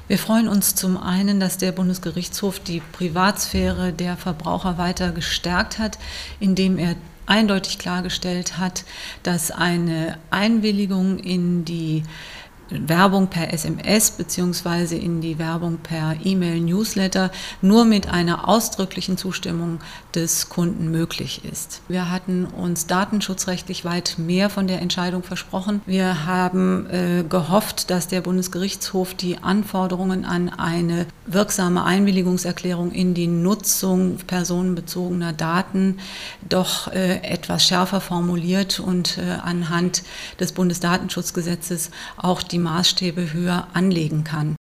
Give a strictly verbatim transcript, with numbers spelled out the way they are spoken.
Wir freuen uns zum einen, dass der Bundesgerichtshof die Privatsphäre der Verbraucher weiter gestärkt hat, indem er eindeutig klargestellt hat, dass eine Einwilligung in die Werbung per S M S bzw. in die Werbung per E-Mail-Newsletter nur mit einer ausdrücklichen Zustimmung des Kunden möglich ist. Wir hatten uns datenschutzrechtlich weit mehr von der Entscheidung versprochen. Wir haben äh, gehofft, dass der Bundesgerichtshof die Anforderungen an eine wirksame Einwilligungserklärung in die Nutzung personenbezogener Daten doch äh, etwas schärfer formuliert und äh, anhand des Bundesdatenschutzgesetzes auch die Maßstäbe höher anlegen kann.